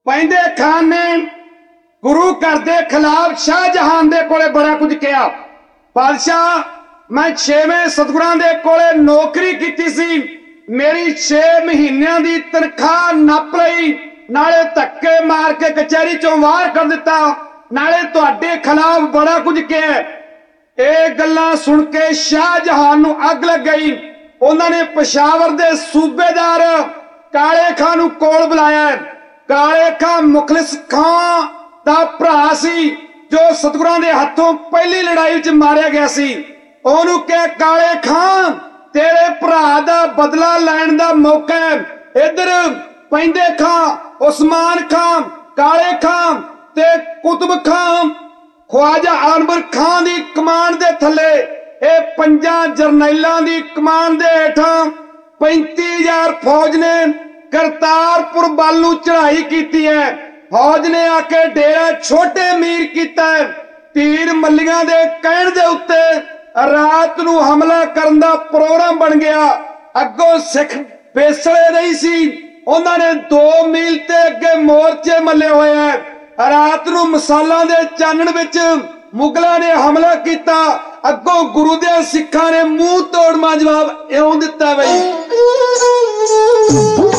पैंदे खान ने गुरु घर के खिलाफ शाहजहान दे कोले बड़ा कुछ कहा। बादशाह मैं 6वें सतगुरां दे कोले नौकरी की सी, मेरी 6 महीनों की तनख्वाह नप लई, नाले धक्के मार के कचहरी चों बाहर कर दिता, नाले तुहाडे खिलाफ बड़ा कुछ कहा। ये गल्लां सुन के शाहजहान नूं अग लग गई। उन्होंने पेशावर दे सूबेदार काले खां नूं कोल बुलाया। काले खां मुखलिस खां दा भरा सी जो सतगुरां दे हत्थों पहली लड़ाई विच मारिया गया सी। ओनू कह काले खां तेरे भरा दा बदला लैण दा मौका है। इधर पैंदे खां, उस्मान खां, काले खां ते कुतुब खां, ख्वाजा अनवर खां दी कमान दे थले ए 5 जरनैलां दी कमान दे हेठां 35,000 फौज ने करतारपुर बल नूं चढ़ाई कीती है। फौज ने आके डेरा छोटे मीर कीता है। तीर मल्लियां दे कहण दे उत्ते रात नूं हमला करन दा प्रोग्राम बन गया। अगों सिख बेसले नहीं सी, उन्हां ने 2 मील ते अगे मोर्चे मले होए हैं। रात नूं मसालां दे चानण विच मुगलों ने हमला किया। अगों गुरु दे सिखां ने मुंह तोड़ जवाब इउं दिता बई